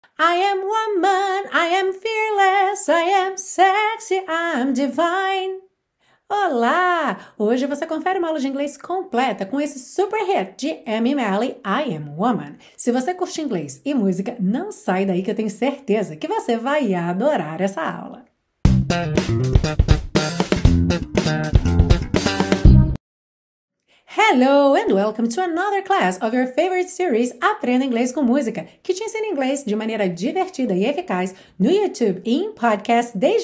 I am woman, I am fearless, I am sexy, I am divine. Olá! Hoje você confere uma aula de inglês completa com esse super hit de Amy Malley, I Am Woman. Se você curte inglês e música, não sai daí que eu tenho certeza que você vai adorar essa aula. Hello and welcome to another class of your favorite series Aprenda Inglês com Música, que te ensina inglês de maneira divertida e eficaz no YouTube e em podcast desde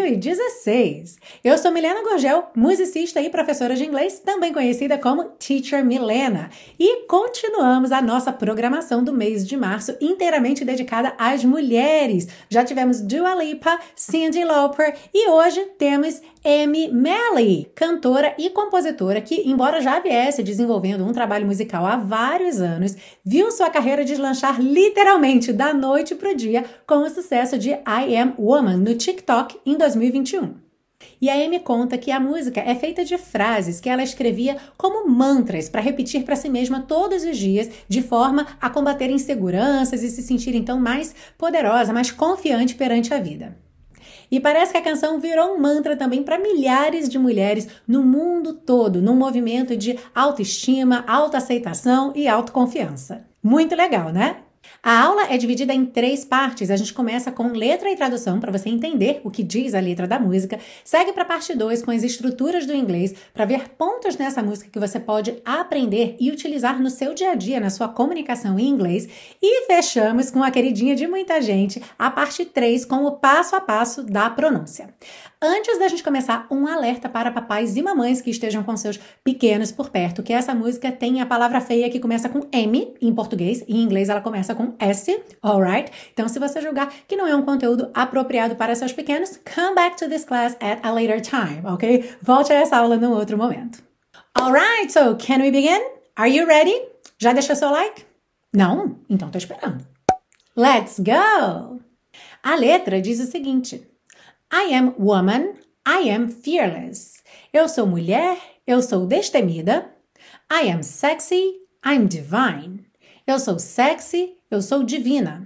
2016. Eu sou Milena Gurgel, musicista e professora de inglês, também conhecida como Teacher Milena, e continuamos a nossa programação do mês de março inteiramente dedicada às mulheres. Já tivemos Dua Lipa, Cyndi Lauper e hoje temos Amy Malley, cantora e compositora que, embora já viesse desenvolvendo um trabalho musical há vários anos, viu sua carreira deslanchar literalmente da noite para o dia com o sucesso de I Am Woman no TikTok em 2021. E a Amy conta que a música é feita de frases que ela escrevia como mantras para repetir para si mesma todos os dias, de forma a combater inseguranças e se sentir então mais poderosa, mais confiante perante a vida. E parece que a canção virou um mantra também para milhares de mulheres no mundo todo, num movimento de autoestima, autoaceitação e autoconfiança. Muito legal, né? A aula é dividida em 3 partes. A gente começa com letra e tradução para você entender o que diz a letra da música. Segue para a parte 2 com as estruturas do inglês para ver pontos nessa música que você pode aprender e utilizar no seu dia a dia, na sua comunicação em inglês. E fechamos com a queridinha de muita gente, a parte 3 com o passo a passo da pronúncia. Antes da gente começar, um alerta para papais e mamães que estejam com seus pequenos por perto, que essa música tem a palavra feia que começa com M em português, e em inglês ela começa com S, alright? Então, se você julgar que não é um conteúdo apropriado para seus pequenos, come back to this class at a later time, ok? Volte a essa aula num outro momento. Alright, so can we begin? Are you ready? Já deixou seu like? Não? Então tô esperando. Let's go! A letra diz o seguinte: I am woman, I am fearless. Eu sou mulher, eu sou destemida. I am sexy, I'm divine. Eu sou sexy, eu sou divina.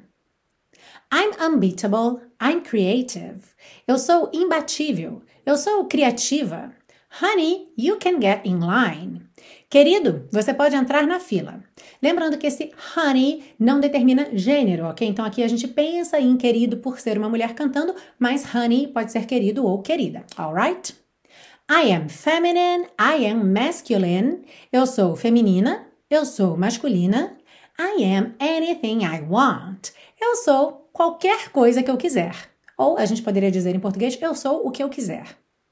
I'm unbeatable, I'm creative. Eu sou imbatível, eu sou criativa. Honey, you can get in line. Querido, você pode entrar na fila. Lembrando que esse honey não determina gênero, ok? Então aqui a gente pensa em querido por ser uma mulher cantando, mas honey pode ser querido ou querida, alright? I am feminine, I am masculine. Eu sou feminina, eu sou masculina. I am anything I want. Eu sou qualquer coisa que eu quiser. Ou a gente poderia dizer em português, eu sou o que eu quiser.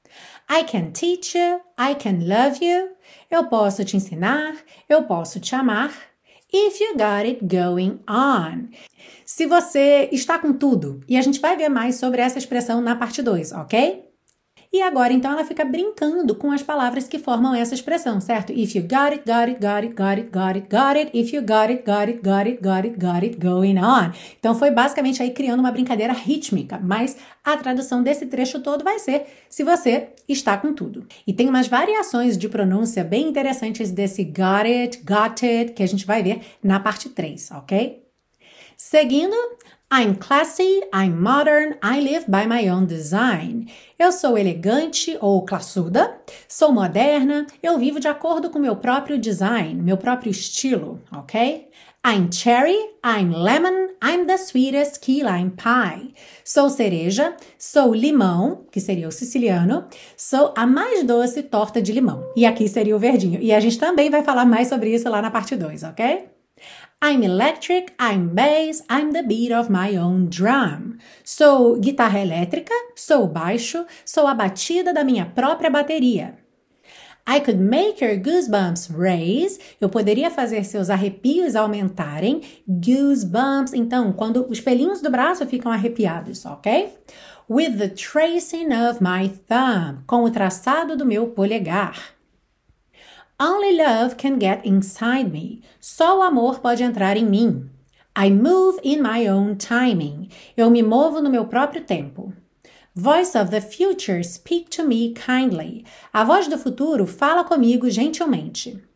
I can teach you, I can love you. Eu posso te ensinar, eu posso te amar. If you got it going on. Se você está com tudo. E a gente vai ver mais sobre essa expressão na parte 2, ok? E agora, então, ela fica brincando com as palavras que formam essa expressão, certo? If you got it, got it, got it, got it, got it, got it. If you got it, got it, got it, got it, got it, going on. Então, foi basicamente aí criando uma brincadeira rítmica, mas a tradução desse trecho todo vai ser se você está com tudo. E tem umas variações de pronúncia bem interessantes desse got it, que a gente vai ver na parte 3, ok? Seguindo, I'm classy, I'm modern, I live by my own design. Eu sou elegante ou classuda, sou moderna, eu vivo de acordo com meu próprio design, meu próprio estilo, ok? I'm cherry, I'm lemon, I'm the sweetest key lime pie. Sou cereja, sou limão, que seria o siciliano, sou a mais doce torta de limão. E aqui seria o verdinho. E a gente também vai falar mais sobre isso lá na parte 2, ok? I'm electric, I'm bass, I'm the beat of my own drum. Sou guitarra elétrica, sou baixo, sou a batida da minha própria bateria. I could make your goosebumps raise. Eu poderia fazer seus arrepios aumentarem. Goosebumps, então, quando os pelinhos do braço ficam arrepiados, ok? With the tracing of my thumb. Com o traçado do meu polegar. Only love can get inside me. Só o amor pode entrar em mim. I move in my own timing. Eu me movo no meu próprio tempo. Voice of the future, speak to me kindly. A voz do futuro fala comigo gentilmente.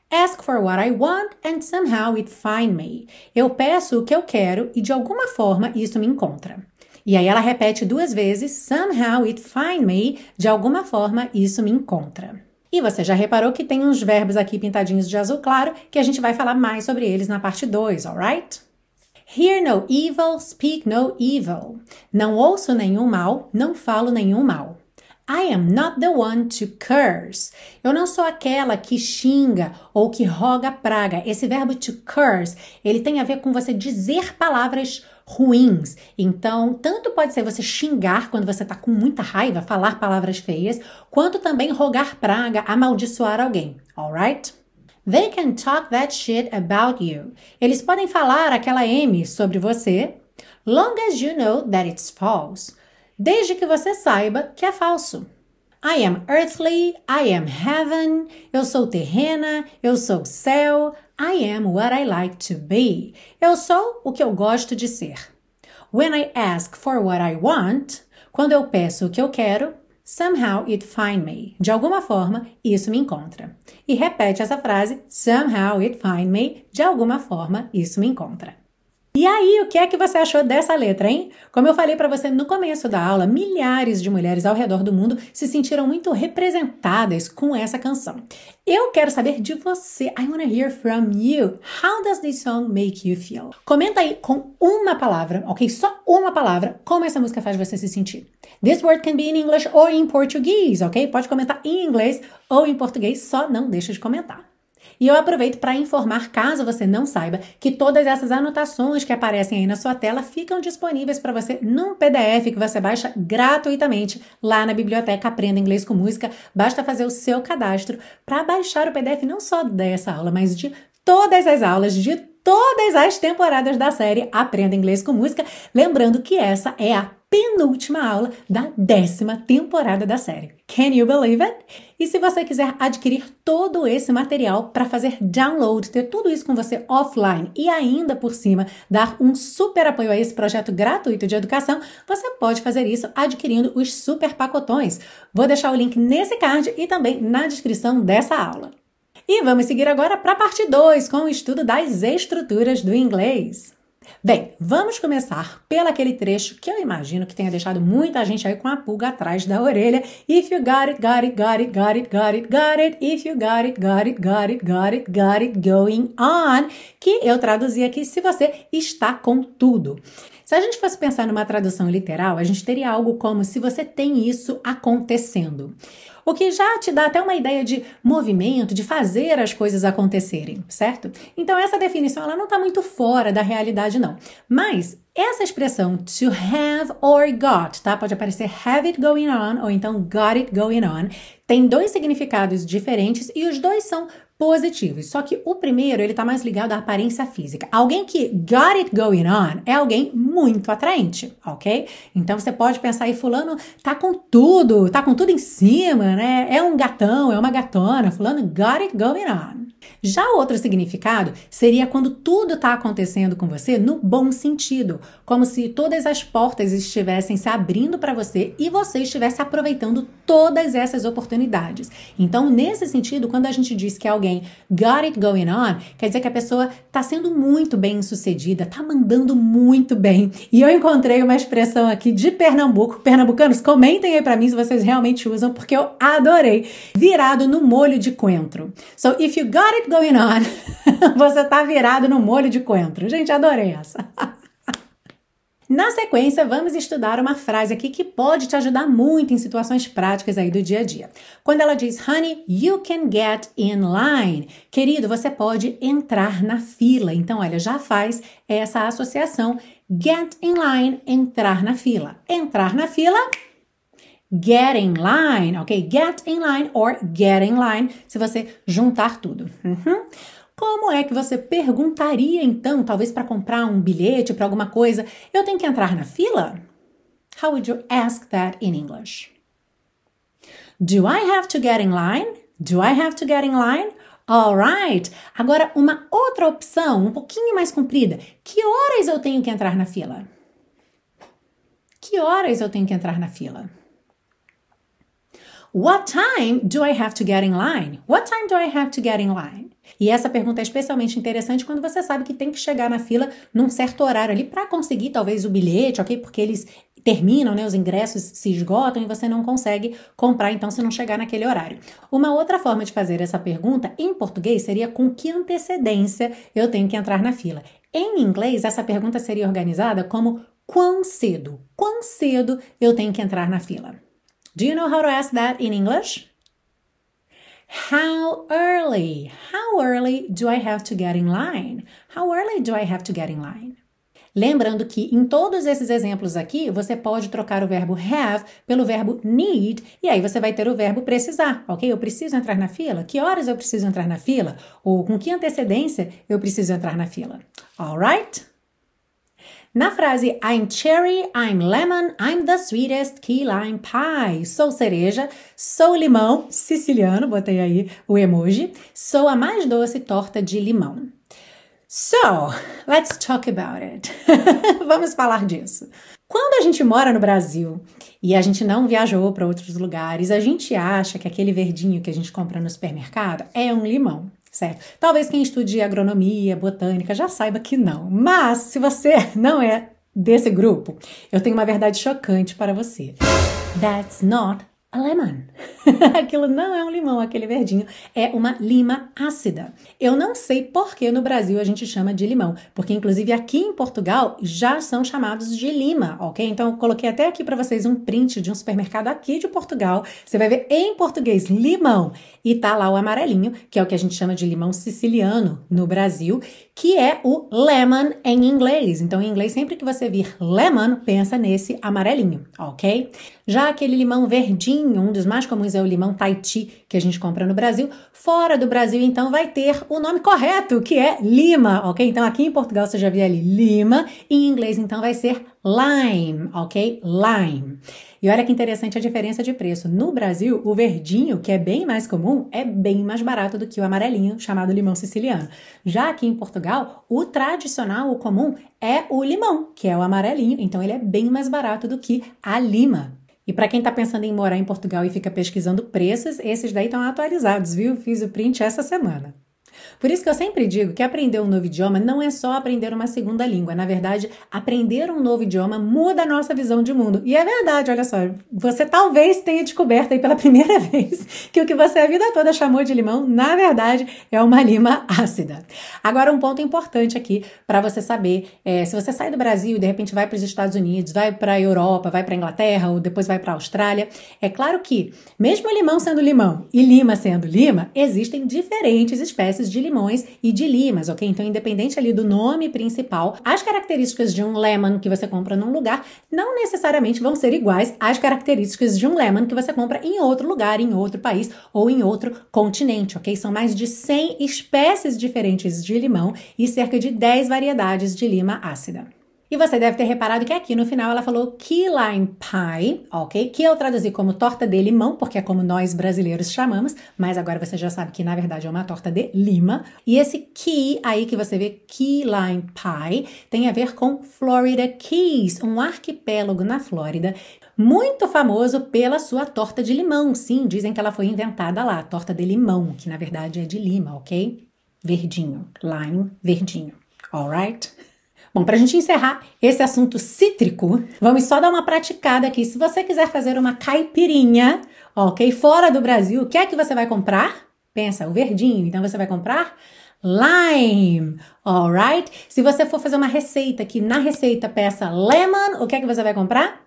Ask for what I want and somehow it find me. Eu peço o que eu quero e de alguma forma isso me encontra. E aí ela repete 2 vezes, somehow it find me, de alguma forma isso me encontra. E você já reparou que tem uns verbos aqui pintadinhos de azul claro que a gente vai falar mais sobre eles na parte 2, alright? Hear no evil, speak no evil. Não ouço nenhum mal, não falo nenhum mal. I am not the one to curse. Eu não sou aquela que xinga ou que roga praga. Esse verbo to curse, ele tem a ver com você dizer palavras ruins. Então, tanto pode ser você xingar quando você tá com muita raiva, falar palavras feias, quanto também rogar praga, amaldiçoar alguém. Alright? They can talk that shit about you. Eles podem falar aquela M sobre você, long as you know that it's false. Desde que você saiba que é falso. I am earthly, I am heaven, eu sou terrena, eu sou céu, I am what I like to be. Eu sou o que eu gosto de ser. When I ask for what I want, quando eu peço o que eu quero, somehow it find me. De alguma forma, isso me encontra. E repete essa frase, somehow it find me, de alguma forma, isso me encontra. E aí, o que é que você achou dessa letra, hein? Como eu falei para você no começo da aula, milhares de mulheres ao redor do mundo se sentiram muito representadas com essa canção. Eu quero saber de você. I wanna hear from you. How does this song make you feel? Comenta aí com uma palavra, ok? Só uma palavra, como essa música faz você se sentir. This word can be in English or in Portuguese, ok? Pode comentar em inglês ou em português, só não deixa de comentar. E eu aproveito para informar, caso você não saiba, que todas essas anotações que aparecem aí na sua tela ficam disponíveis para você num PDF que você baixa gratuitamente lá na biblioteca Aprenda Inglês com Música. Basta fazer o seu cadastro para baixar o PDF não só dessa aula, mas de todas as aulas, de todas as temporadas da série Aprenda Inglês com Música. Lembrando que essa é a penúltima aula da 10ª temporada da série. Can you believe it? E se você quiser adquirir todo esse material para fazer download, ter tudo isso com você offline e ainda por cima dar um super apoio a esse projeto gratuito de educação, você pode fazer isso adquirindo os super pacotões. Vou deixar o link nesse card e também na descrição dessa aula. E vamos seguir agora para a parte 2, com o estudo das estruturas do inglês. Bem, vamos começar pelo aquele trecho que eu imagino que tenha deixado muita gente aí com a pulga atrás da orelha. If you got it, got it, got it, got it, got it, got it. If you got it, got it, got it, got it, got it, going on. Que eu traduzi aqui, se você está com tudo. Se a gente fosse pensar numa tradução literal, a gente teria algo como se você tem isso acontecendo. O que já te dá até uma ideia de movimento, de fazer as coisas acontecerem, certo? Então essa definição ela não está muito fora da realidade não. Mas essa expressão to have or got, tá? Pode aparecer have it going on ou então got it going on. Tem 2 significados diferentes e os 2 são positivos. Só que o primeiro, ele tá mais ligado à aparência física. Alguém que got it going on é alguém muito atraente, ok? Então você pode pensar aí, fulano tá com tudo em cima, né? É um gatão, é uma gatona, fulano got it going on. Já o outro significado seria quando tudo está acontecendo com você no bom sentido, como se todas as portas estivessem se abrindo para você e você estivesse aproveitando todas essas oportunidades. Então, nesse sentido, quando a gente diz que alguém got it going on, quer dizer que a pessoa está sendo muito bem sucedida, está mandando muito bem. E eu encontrei uma expressão aqui de Pernambuco. Pernambucanos, comentem aí para mim se vocês realmente usam, porque eu adorei. Virado no molho de coentro. So, if you got it going on, você tá virado no molho de coentro. Gente, adorei essa. Na sequência, vamos estudar uma frase aqui que pode te ajudar muito em situações práticas aí do dia a dia. Quando ela diz, honey, you can get in line. Querido, você pode entrar na fila. Então, olha, já faz essa associação. Get in line, entrar na fila. Entrar na fila, get in line, ok? Get in line or get in line, se você juntar tudo. Como é que você perguntaria, então, talvez para comprar um bilhete, para alguma coisa, eu tenho que entrar na fila? How would you ask that in English? Do I have to get in line? Do I have to get in line? Alright. Agora, uma outra opção, um pouquinho mais comprida. Que horas eu tenho que entrar na fila? Que horas eu tenho que entrar na fila? What time do I have to get in line? What time do I have to get in line? E essa pergunta é especialmente interessante quando você sabe que tem que chegar na fila num certo horário ali para conseguir talvez o bilhete, ok? Porque eles terminam, né? Os ingressos se esgotam e você não consegue comprar então se não chegar naquele horário. Uma outra forma de fazer essa pergunta em português seria com que antecedência eu tenho que entrar na fila. Em inglês, essa pergunta seria organizada como quão cedo? Quão cedo eu tenho que entrar na fila? Do you know how to ask that in English? How early? How early do I have to get in line? How early do I have to get in line? Lembrando que em todos esses exemplos aqui, você pode trocar o verbo have pelo verbo need, e aí você vai ter o verbo precisar, ok? Eu preciso entrar na fila? Que horas eu preciso entrar na fila? Ou com que antecedência eu preciso entrar na fila? Alright? Na frase I'm cherry, I'm lemon, I'm the sweetest key lime pie. Sou cereja, sou limão, siciliano, botei aí o emoji. Sou a mais doce torta de limão. So, let's talk about it. Vamos falar disso. Quando a gente mora no Brasil e a gente não viajou para outros lugares, a gente acha que aquele verdinho que a gente compra no supermercado é um limão, certo? Talvez quem estude agronomia, botânica já saiba que não. Mas, se você não é desse grupo, eu tenho uma verdade chocante para você. That's not a lemon. Aquilo não é um limão, aquele verdinho é uma lima ácida. Eu não sei por que no Brasil a gente chama de limão, porque inclusive aqui em Portugal já são chamados de lima, ok? Então eu coloquei até aqui para vocês um print de um supermercado aqui de Portugal. Você vai ver em português limão e tá lá o amarelinho, que é o que a gente chama de limão siciliano no Brasil, que é o lemon em inglês. Então em inglês sempre que você vir lemon, pensa nesse amarelinho, ok? Já aquele limão verdinho, um dos mais comuns é o limão Tahiti, que a gente compra no Brasil. Fora do Brasil, então, vai ter o nome correto, que é lima, ok? Então, aqui em Portugal você já viu ali lima, em inglês, então, vai ser lime, ok? Lime. E olha que interessante a diferença de preço. No Brasil, o verdinho, que é bem mais comum, é bem mais barato do que o amarelinho, chamado limão siciliano. Já aqui em Portugal, o tradicional, o comum, é o limão, que é o amarelinho, então ele é bem mais barato do que a lima. E para quem está pensando em morar em Portugal e fica pesquisando preços, esses daí estão atualizados, viu? Fiz o print essa semana. Por isso que eu sempre digo que aprender um novo idioma não é só aprender uma segunda língua. Na verdade, aprender um novo idioma muda a nossa visão de mundo. E é verdade, olha só, você talvez tenha descoberto aí pela primeira vez que o que você a vida toda chamou de limão, na verdade, é uma lima ácida. Agora, um ponto importante aqui para você saber, se você sai do Brasil e de repente vai para os Estados Unidos, vai para a Europa, vai para a Inglaterra ou depois vai para a Austrália, é claro que, mesmo limão sendo limão e lima sendo lima, existem diferentes espécies de limões e de limas, ok? Então, independente ali do nome principal, as características de um lemon que você compra num lugar não necessariamente vão ser iguais às características de um lemon que você compra em outro lugar, em outro país ou em outro continente, ok? São mais de 100 espécies diferentes de limão e cerca de 10 variedades de lima ácida. E você deve ter reparado que aqui no final ela falou key lime pie, ok? Que eu traduzi como torta de limão, porque é como nós brasileiros chamamos, mas agora você já sabe que na verdade é uma torta de lima. E esse key aí que você vê, key lime pie, tem a ver com Florida Keys, um arquipélago na Flórida, muito famoso pela sua torta de limão. Sim, dizem que ela foi inventada lá, torta de limão, que na verdade é de lima, ok? Verdinho, lime, verdinho, alright? Bom, para a gente encerrar esse assunto cítrico, vamos só dar uma praticada aqui. Se você quiser fazer uma caipirinha, ok, fora do Brasil, o que é que você vai comprar? Pensa, o verdinho, então você vai comprar lime, alright? Se você for fazer uma receita que na receita peça lemon, o que é que você vai comprar?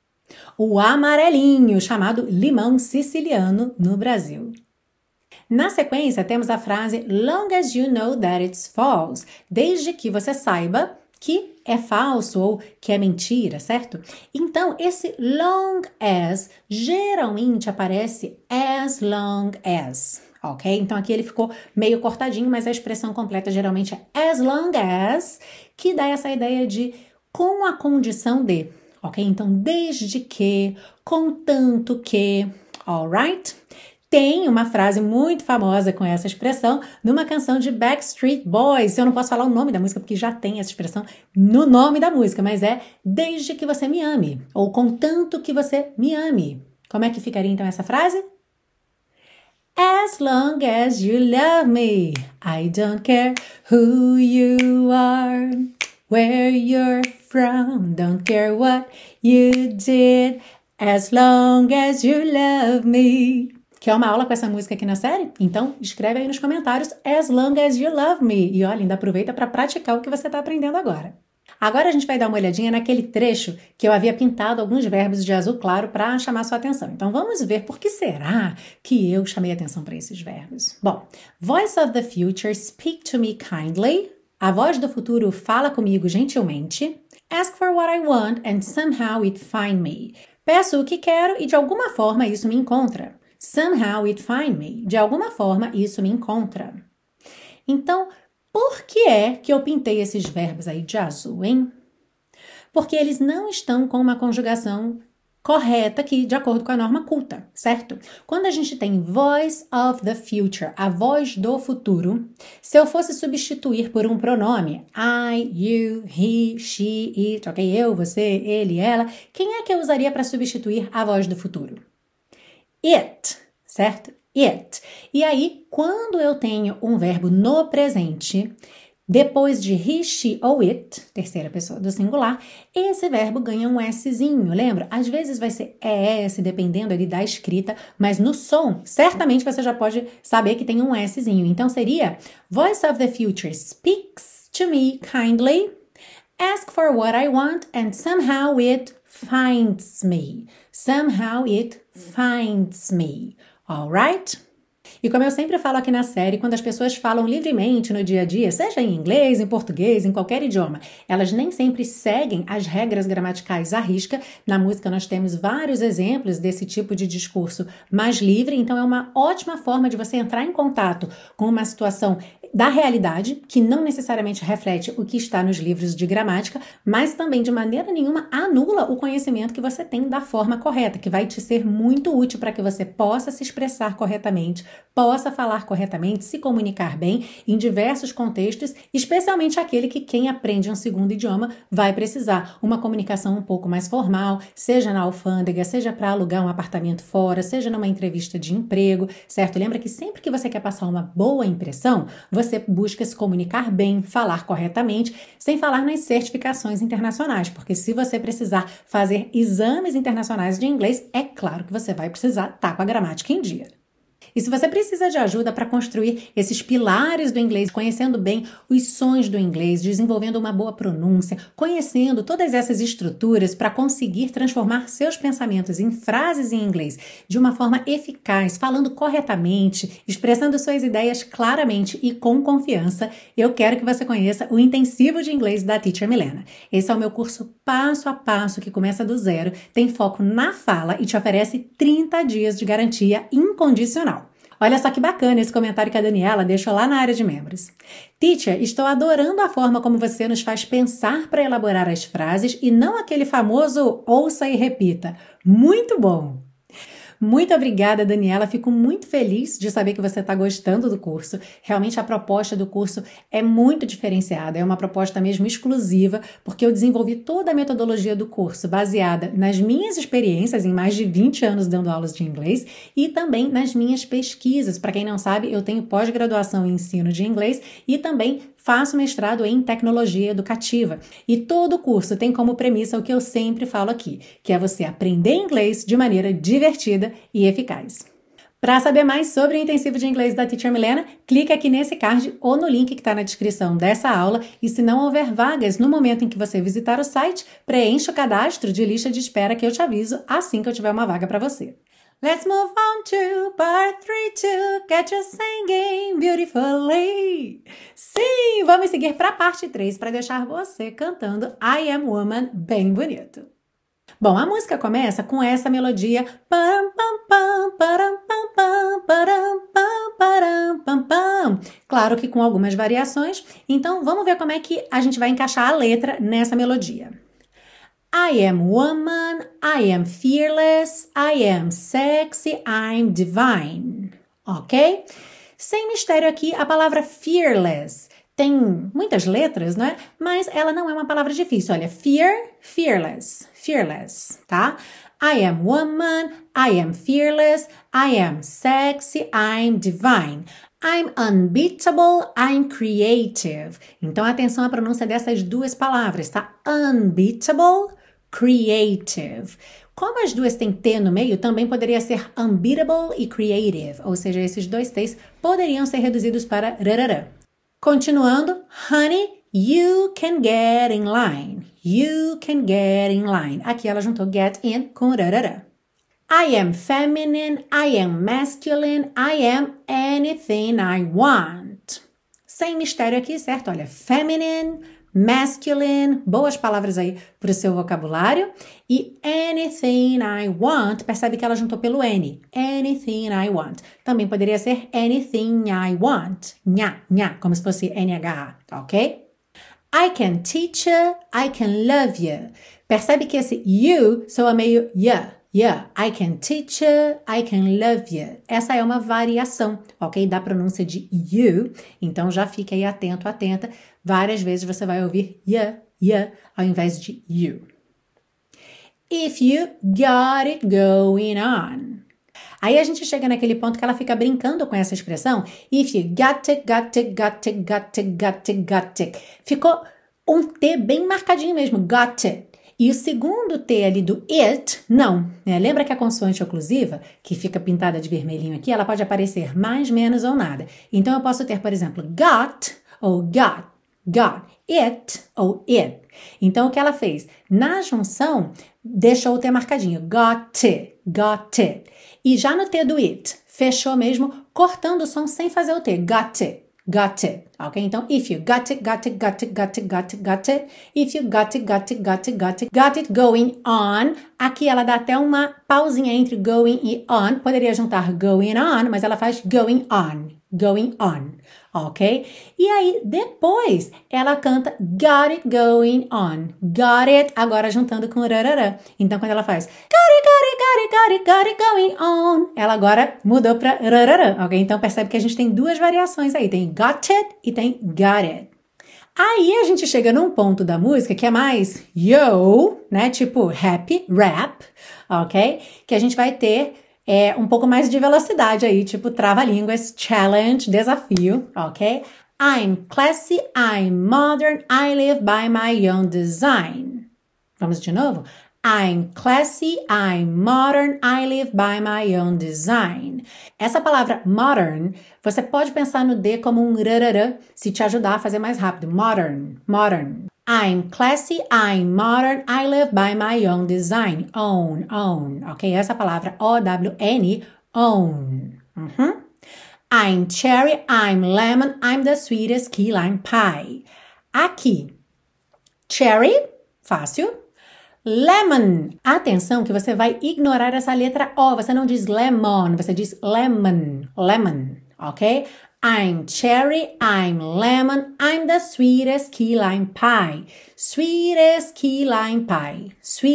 O amarelinho, chamado limão siciliano no Brasil. Na sequência, temos a frase long as you know that it's false, desde que você saiba que é falso ou que é mentira, certo? Então, esse long as geralmente aparece as long as, ok? Então, aqui ele ficou meio cortadinho, mas a expressão completa geralmente é as long as, que dá essa ideia de com a condição de, ok? Então, desde que, contanto que, alright? Tem uma frase muito famosa com essa expressão numa canção de Backstreet Boys. Eu não posso falar o nome da música porque já tem essa expressão no nome da música, mas é desde que você me ame, ou contanto que você me ame, Como é que ficaria então essa frase? As long as you love me, I don't care who you are, where you're from, don't care what you did, as long as you love me. Quer uma aula com essa música aqui na série? Então escreve aí nos comentários As long as you love me. E olha, ainda aproveita para praticar o que você está aprendendo agora. Agora a gente vai dar uma olhadinha naquele trecho que eu havia pintado alguns verbos de azul claro para chamar sua atenção. Então vamos ver por que será que eu chamei atenção para esses verbos. Bom, Voice of the future, speak to me kindly. A voz do futuro fala comigo gentilmente. Ask for what I want and somehow it find me. Peço o que quero e de alguma forma isso me encontra. Somehow it find me. De alguma forma isso me encontra. Então, por que é que eu pintei esses verbos aí de azul, hein? Porque eles não estão com uma conjugação correta aqui, de acordo com a norma culta, certo? Quando a gente tem voice of the future, a voz do futuro, se eu fosse substituir por um pronome, I, you, he, she, it, ok? Eu, você, ele, ela, quem é que eu usaria para substituir a voz do futuro? It, certo? It. E aí, quando eu tenho um verbo no presente, depois de he, she ou it, terceira pessoa do singular, esse verbo ganha um Szinho, lembra? Às vezes vai ser ES, dependendo ali da escrita, mas no som, certamente você já pode saber que tem um Szinho. Então seria, Voice of the future speaks to me kindly, ask for what I want and somehow it finds me. Somehow it finds me. Alright? E como eu sempre falo aqui na série, quando as pessoas falam livremente no dia a dia, seja em inglês, em português, em qualquer idioma, elas nem sempre seguem as regras gramaticais à risca. Na música nós temos vários exemplos desse tipo de discurso mais livre, então é uma ótima forma de você entrar em contato com uma situação da realidade, que não necessariamente reflete o que está nos livros de gramática, mas também de maneira nenhuma anula o conhecimento que você tem da forma correta, que vai te ser muito útil para que você possa se expressar corretamente, possa falar corretamente, se comunicar bem em diversos contextos, especialmente aquele que quem aprende um segundo idioma vai precisar. Uma comunicação um pouco mais formal, seja na alfândega, seja para alugar um apartamento fora, seja numa entrevista de emprego, certo? Lembra que sempre que você quer passar uma boa impressão, você busca se comunicar bem, falar corretamente, sem falar nas certificações internacionais, porque se você precisar fazer exames internacionais de inglês, é claro que você vai precisar estar com a gramática em dia. E se você precisa de ajuda para construir esses pilares do inglês, conhecendo bem os sons do inglês, desenvolvendo uma boa pronúncia, conhecendo todas essas estruturas para conseguir transformar seus pensamentos em frases em inglês de uma forma eficaz, falando corretamente, expressando suas ideias claramente e com confiança, eu quero que você conheça o Intensivo de Inglês da Teacher Milena. Esse é o meu curso passo a passo que começa do zero, tem foco na fala e te oferece 30 dias de garantia incondicional. Olha só que bacana esse comentário que a Daniela deixou lá na área de membros. Teacher, estou adorando a forma como você nos faz pensar para elaborar as frases e não aquele famoso ouça e repita. Muito bom! Muito obrigada, Daniela. Fico muito feliz de saber que você está gostando do curso. Realmente a proposta do curso é muito diferenciada, é uma proposta mesmo exclusiva, porque eu desenvolvi toda a metodologia do curso baseada nas minhas experiências em mais de 20 anos dando aulas de inglês e também nas minhas pesquisas. Para quem não sabe, eu tenho pós-graduação em ensino de inglês e também faço mestrado em tecnologia educativa. E todo o curso tem como premissa o que eu sempre falo aqui, que é você aprender inglês de maneira divertida e eficaz. Para saber mais sobre o intensivo de inglês da Teacher Milena, clique aqui nesse card ou no link que está na descrição dessa aula e se não houver vagas no momento em que você visitar o site, preencha o cadastro de lista de espera que eu te aviso assim que eu tiver uma vaga para você. Let's move on to part 3 to get you singing beautifully. Sim, vamos seguir para a parte 3 para deixar você cantando I Am Woman bem bonito. Bom, a música começa com essa melodia. Claro que com algumas variações. Então, vamos ver como é que a gente vai encaixar a letra nessa melodia. I am woman, I am fearless, I am sexy, I'm divine. Ok? Sem mistério aqui, a palavra fearless tem muitas letras, não é? Mas ela não é uma palavra difícil. Olha, fear, fearless, fearless, tá? I am woman, I am fearless, I am sexy, I'm divine. I'm unbeatable, I'm creative. Então, atenção à pronúncia dessas duas palavras, tá? Unbeatable, creative. Como as duas têm T no meio, também poderia ser unbeatable e creative, ou seja, esses dois T's poderiam ser reduzidos para rarará. Continuando, honey, you can get in line. You can get in line. Aqui ela juntou get in com rarará. I am feminine, I am masculine, I am anything I want. Sem mistério aqui, certo? Olha, feminine, masculine, boas palavras aí para o seu vocabulário. E anything I want, percebe que ela juntou pelo N. Anything I want. Também poderia ser anything I want. Nha, nha, como se fosse NH, ok? I can teach you, I can love you. Percebe que esse you soa meio yeah. Yeah, I can teach you, I can love you. Essa é uma variação, ok? Da pronúncia de you. Então, já fique aí atento, atenta. Várias vezes você vai ouvir yeah, ao invés de you. If you got it going on. Aí a gente chega naquele ponto que ela fica brincando com essa expressão. If you got it, got it, got it, got it, got it, got it. Ficou um T bem marcadinho mesmo, got it. E o segundo T ali do it, não. Lembra que a consoante oclusiva, que fica pintada de vermelhinho aqui, ela pode aparecer mais, menos ou nada. Então, eu posso ter, por exemplo, got ou got, it ou it. Então, o que ela fez? Na junção, deixou o T marcadinho, got it. E já no T do it, fechou mesmo, cortando o som sem fazer o T, got it. Ok? Então, if you got it, got it, got it, got it, got it, got it. If you got it, got it, got it, got it, got it going on. Aqui ela dá até uma pausinha entre going e on. Poderia juntar going on, mas ela faz going on. Ok? E aí, depois, ela canta got it going on. Got it, agora juntando com rarará. Então, quando ela faz got it going on, ela agora mudou para rarará, ok? Então, percebe que a gente tem duas variações aí. Tem got it e tem got it. Aí, a gente chega num ponto da música que é mais yo, né? Tipo happy, rap, ok? Que a gente vai ter um pouco mais de velocidade aí, tipo trava-línguas, challenge, desafio, ok? I'm classy, I'm modern, I live by my own design. Vamos de novo? I'm classy, I'm modern, I live by my own design. Essa palavra modern, você pode pensar no D como um rarará, se te ajudar a fazer mais rápido. Modern. I'm classy, I'm modern, I live by my own design. Own, ok? Essa palavra O-W-N, own. I'm cherry, I'm lemon, I'm the sweetest key lime pie. Aqui, cherry, fácil. Lemon, atenção que você vai ignorar essa letra O, você não diz lemon, você diz lemon, ok? I'm cherry, I'm lemon, I'm the sweetest key lime pie. Sweetest key lime pie.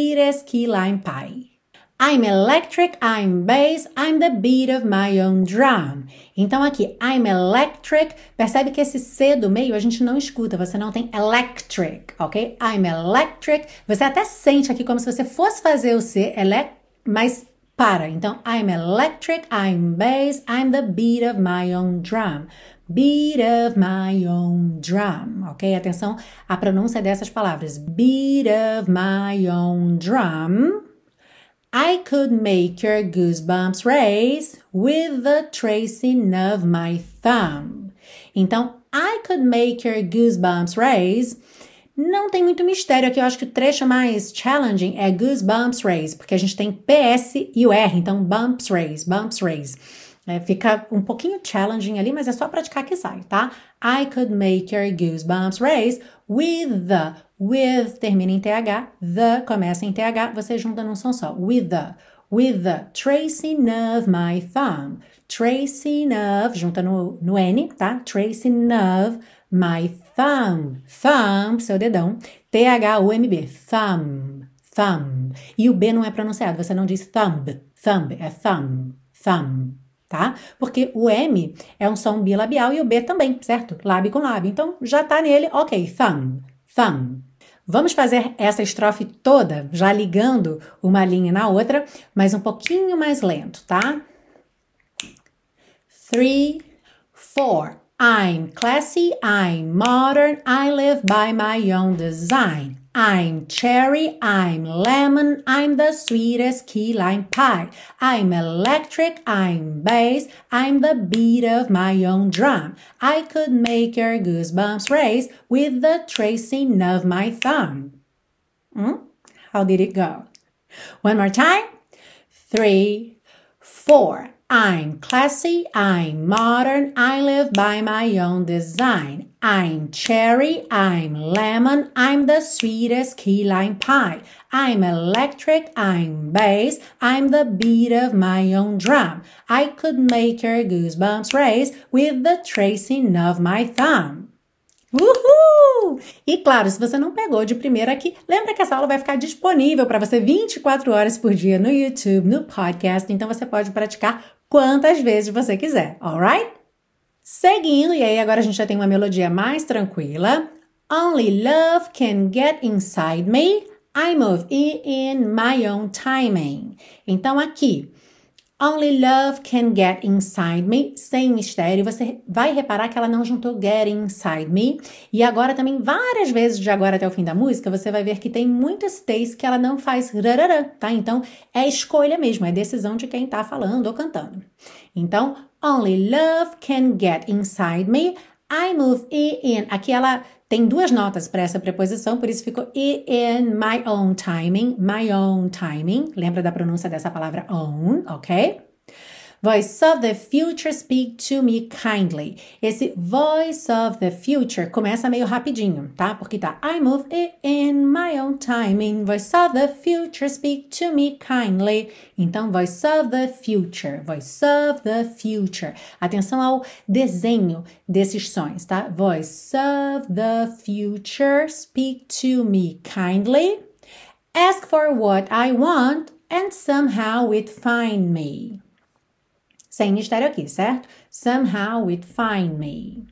I'm electric, I'm bass, I'm the beat of my own drum. Então aqui, I'm electric, percebe que esse C do meio a gente não escuta, você não tem electric, ok? I'm electric, você até sente aqui como se você fosse fazer o C, mas para. Então, I'm electric, I'm bass, I'm the beat of my own drum. Beat of my own drum, ok? Atenção à pronúncia dessas palavras. Beat of my own drum. I could make your goosebumps raise with the tracing of my thumb. Então, I could make your goosebumps raise. Não tem muito mistério aqui, eu acho que o trecho mais challenging é goosebumps raise, porque a gente tem PS e o R, então bumps raise. Fica um pouquinho challenging ali, mas é só praticar que sai, tá? I could make your goosebumps raise with the. With termina em TH, the começa em TH, você junta num som só. With the tracing of my thumb. Tracing of, junta no N, tá? Tracing of my thumb. Thumb, seu dedão. T-H-U-M-B. Thumb. E o B não é pronunciado, você não diz thumb, é thumb. Tá? Porque o M é um som bilabial e o B também, certo? Lábio com lábio. Então, já tá nele, ok, thumb. Vamos fazer essa estrofe toda, já ligando uma linha na outra, mas um pouquinho mais lento, tá? 3, 4. I'm classy, I'm modern, I live by my own design. I'm cherry, I'm lemon, I'm the sweetest key lime pie. I'm electric, I'm bass, I'm the beat of my own drum. I could make your goosebumps raise with the tracing of my thumb. How did it go? One more time. 3, 4. I'm classy, I'm modern, I live by my own design. I'm cherry, I'm lemon, I'm the sweetest key lime pie. I'm electric, I'm bass, I'm the beat of my own drum. I could make your goosebumps raise with the tracing of my thumb. Uhul! E claro, se você não pegou de primeira aqui, lembra que essa aula vai ficar disponível para você 24 horas por dia no YouTube, no podcast, então você pode praticar quantas vezes você quiser, alright? Seguindo, e aí agora a gente já tem uma melodia mais tranquila. Only love can get inside me, I move in my own timing. Então aqui, only love can get inside me, sem mistério. Você vai reparar que ela não juntou get inside me. E agora também, várias vezes de agora até o fim da música, você vai ver que tem muitos T's que ela não faz rarará, tá? Então, é escolha mesmo, é decisão de quem tá falando ou cantando. Então, only love can get inside me, I move in. Aqui ela tem duas notas para essa preposição, por isso ficou in my own timing, my own timing. Lembra da pronúncia dessa palavra own, ok? Voice of the future, speak to me kindly. Esse voice of the future começa meio rapidinho, tá? Porque tá I move in my own timing. Voice of the future, speak to me kindly. Então, voice of the future, voice of the future. Atenção ao desenho desses sons, tá? Voice of the future, speak to me kindly. Ask for what I want and somehow it find me. Sem mistério aqui, certo? Somehow it find me.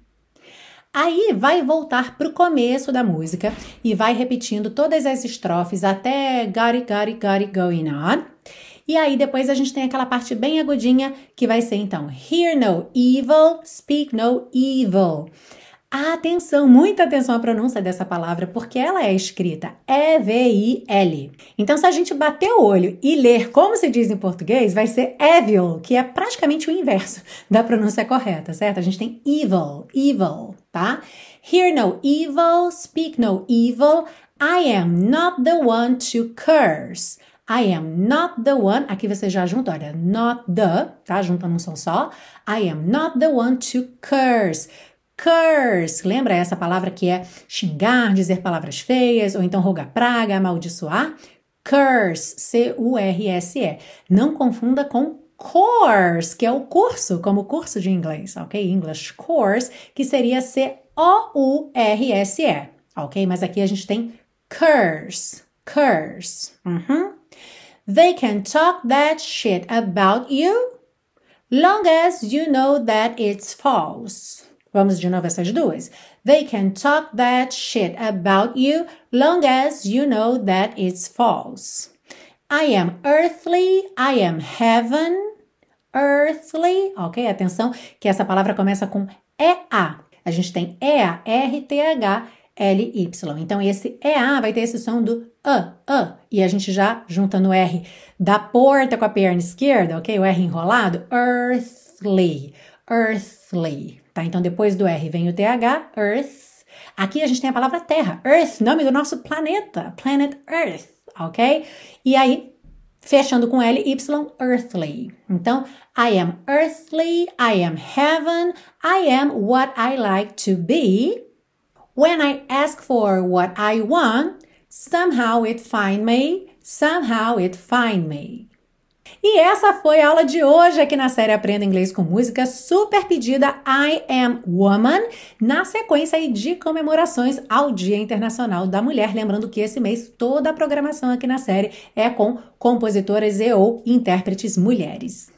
Aí vai voltar pro começo da música e vai repetindo todas as estrofes até got it going on. E aí depois a gente tem aquela parte bem agudinha que vai ser então hear no evil, speak no evil. Atenção, muita atenção à pronúncia dessa palavra, porque ela é escrita E-V-I-L. Então, se a gente bater o olho e ler como se diz em português, vai ser evil, que é praticamente o inverso da pronúncia correta, certo? A gente tem evil, tá? Hear no evil, speak no evil, I am not the one to curse. I am not the one, aqui você já junta, olha, not the, tá? Junta num som só. I am not the one to curse. Curse, lembra essa palavra que é xingar, dizer palavras feias, ou então rogar praga, amaldiçoar? Curse, C-U-R-S-E. Não confunda com course, que é o curso, como curso de inglês, ok? English course, que seria C-O-U-R-S-E, ok? Mas aqui a gente tem curse. They can talk that shit about you, long as you know that it's false. Vamos de novo essas duas. They can talk that shit about you, long as you know that it's false. I am earthly, I am heaven. Earthly, ok? Atenção que essa palavra começa com E-A. A gente tem E-A, R-T-H-L-Y. Então, esse E-A vai ter esse som do E a gente já junta no R da porta com a perna esquerda, ok? O R enrolado. Earthly. Tá? Então, depois do R vem o TH, Earth. Aqui a gente tem a palavra Terra. Earth, nome do nosso planeta. Planet Earth, ok? E aí, fechando com L, Y, earthly. Então, I am earthly, I am heaven, I am what I like to be. When I ask for what I want, somehow it find me, somehow it find me. E essa foi a aula de hoje aqui na série Aprenda Inglês com Música, super pedida I Am Woman, na sequência aí de comemorações ao Dia Internacional da Mulher. Lembrando que esse mês toda a programação aqui na série é com compositoras e ou intérpretes mulheres.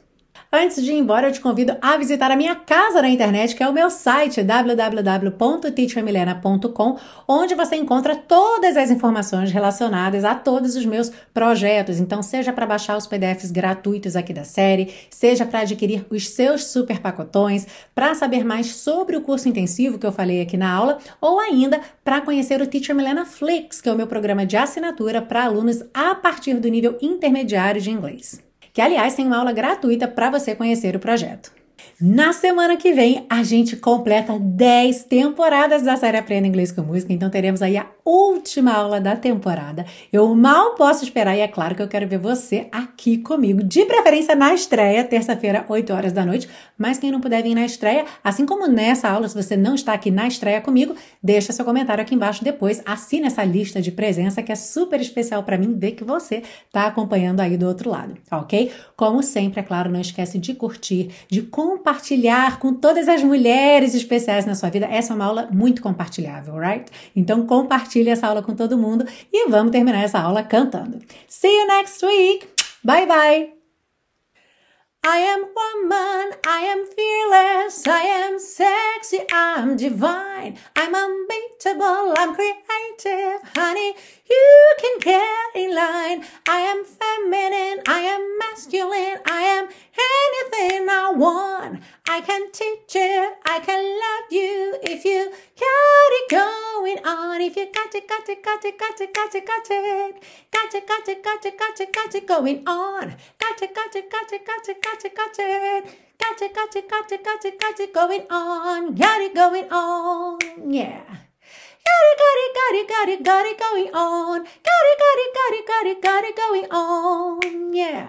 Antes de ir embora, eu te convido a visitar a minha casa na internet, que é o meu site www.teachermilena.com, onde você encontra todas as informações relacionadas a todos os meus projetos. Então, seja para baixar os PDFs gratuitos aqui da série, seja para adquirir os seus super pacotões, para saber mais sobre o curso intensivo que eu falei aqui na aula, ou ainda para conhecer o Teacher Milena Flix, que é o meu programa de assinatura para alunos a partir do nível intermediário de inglês. Que, aliás, tem uma aula gratuita para você conhecer o projeto. Na semana que vem, a gente completa 10 temporadas da série Aprenda Inglês com Música, então teremos aí a última aula da temporada. Eu mal posso esperar e é claro que eu quero ver você aqui comigo, de preferência na estreia, terça-feira, 8 horas da noite, mas quem não puder vir na estreia, assim como nessa aula, se você não está aqui na estreia comigo, deixa seu comentário aqui embaixo depois, assina essa lista de presença que é super especial para mim ver que você está acompanhando aí do outro lado, ok? Como sempre, é claro, não esquece de curtir, de compartilhar com todas as mulheres especiais na sua vida. Essa é uma aula muito compartilhável, right? Então compartilhe essa aula com todo mundo e vamos terminar essa aula cantando. See you next week. Bye bye. I am woman, I am fearless, I am sexy, I'm divine, I'm unbeatable, I'm creative, honey, you can get in line. I am feminine, I am masculine, I am anything I want. I can teach it, I can love you if you got it going on. If you got it, got it, got it, got it, got it, got it, got it, got it, got it, got it, got it going on. Got it, got it, got it, got it, got it, got it, got it, got it, got it, got it, got it going on. Got it going on, yeah. Got it, got it, got it, got it, got it going on. Got it, got it, got it, got it, got it going on, yeah.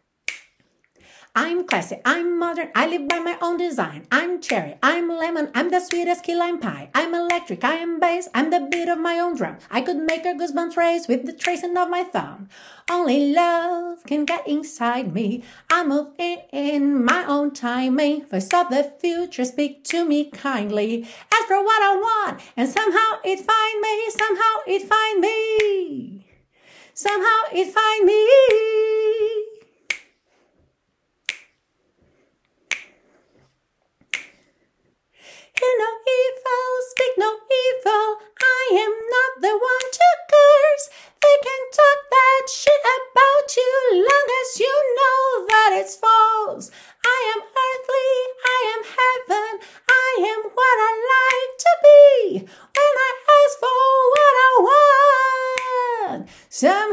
I'm classy, I'm modern, I live by my own design. I'm cherry, I'm lemon, I'm the sweetest key lime pie. I'm electric, I am bass, I'm the beat of my own drum. I could make a goosebumps race with the tracing of my thumb. Only love can get inside me. I move in my own timing. Voice of the future, speak to me kindly. Ask for what I want, and somehow it find me. Somehow it find me. Somehow it find me. Hear no evil, speak no evil. I am not the one to curse. They can talk that shit about you long as you know that it's false. I am earthly, I am heaven. I am what I like to be when I ask for what I want.